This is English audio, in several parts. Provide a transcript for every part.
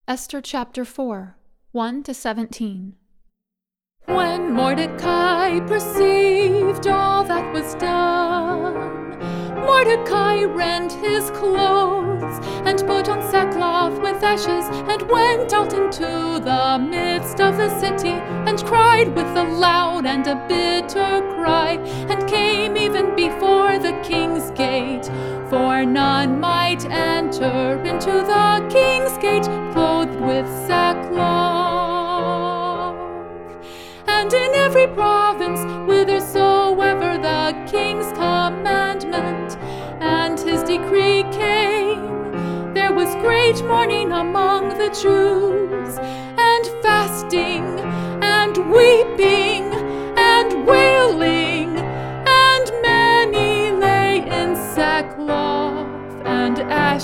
Esther chapter 4, 1-17. When Mordecai perceived all that was done, Mordecai rent his clothes and put on sackcloth with ashes and went out into the midst of the city and cried with a loud and a bitter cry, and came even before the king's gate, for none might enter into the king's gate clothed with sackcloth. And in every province whithersoever the king's commandment and his decree came, there was great mourning among the Jews, and fasting, and weeping, and wailing, and many lay in sackcloth and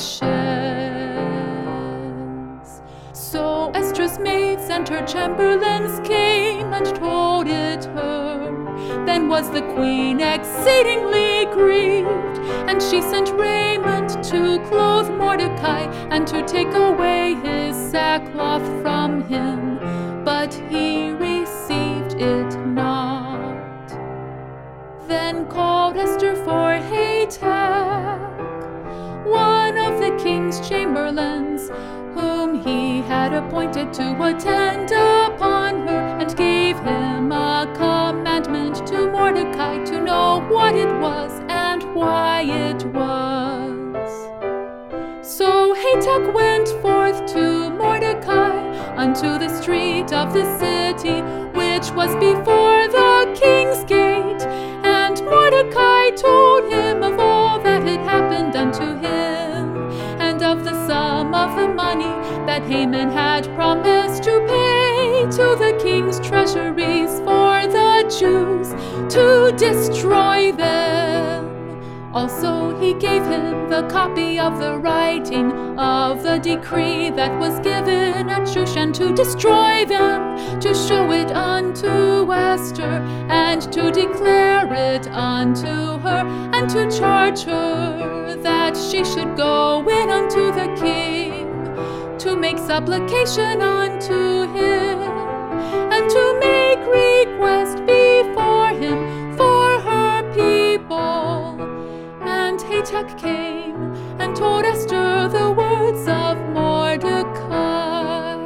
ashes. So Esdras' maids and her chamberlains came and told it her. Then was the queen exceedingly grieved, and she sent raiment to clothe Mordecai, and to take away his sackcloth from him, but he received it not. Then called Esther for Hatach, one of the king's chamberlains, whom he had appointed to attend upon her, and gave him a commandment to Mordecai to know what it was and why it was. So Hatach went forth to Mordecai unto the street of the city, which was before the king's gate, and Mordecai told him of all that had happened unto him, and of the sum of the money that Haman had promised to pay to the king's treasuries for the Jews, to destroy them. Also he gave him the copy of the writing of the decree that was given at Shushan to destroy them, to show it unto Esther, and to declare it unto her, and to charge her that she should go in unto the king, to make supplication unto him, and to make request before him for her people. And Hatach came and told Esther the words of Mordecai.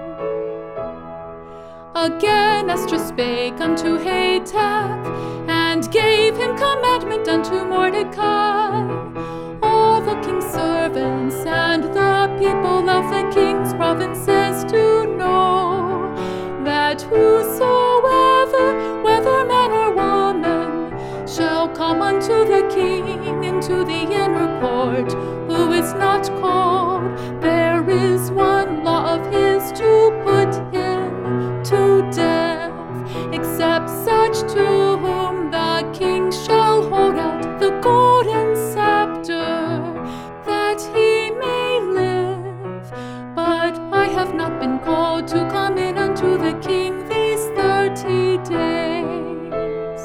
Again Esther spake unto Hatach, and gave him commandment unto Mordecai, all the king's servants and the people of the king's provinces to know, that whosoever, whether man or woman, shall come unto the king into the inner court, who is not called, there is one law of his to put him to death, except such to whom the king shall hold out the golden scepter, that he may live. But I have not been called to come in unto the king these 30 days.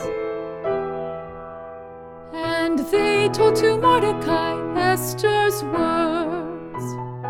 And they told to Mordecai Esther's words.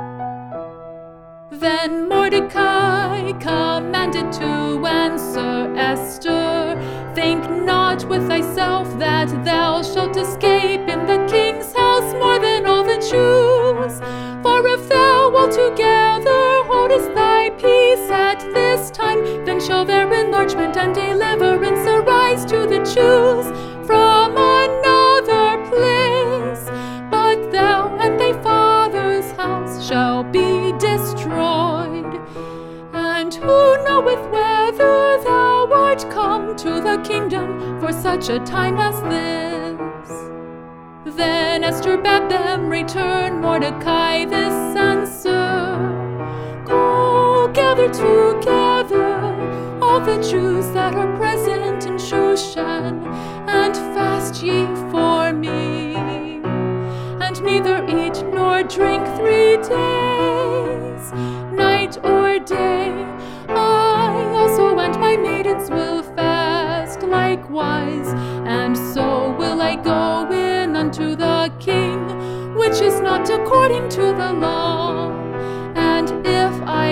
Then Mordecai commanded to answer Esther, think not with thyself that thou shalt escape in the king's house more than all the Jews. For if thou altogether holdest thy peace at this time, then shall their enlargement and deliverance arise to the Jews from another place. But thou and thy father's house shall be destroyed. And who knoweth whether thou art come to the kingdom for such a time as this? Then Esther bade them return Mordecai this answer, go gather together all the Jews that are present in Shushan, and fast ye for me, and neither eat nor drink 3 days, night or day. I also and my maidens will fast likewise, and so will I go in unto the king, which is not according to the law. And if I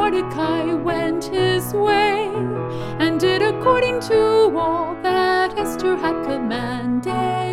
Mordecai went his way and did according to all that Esther had commanded.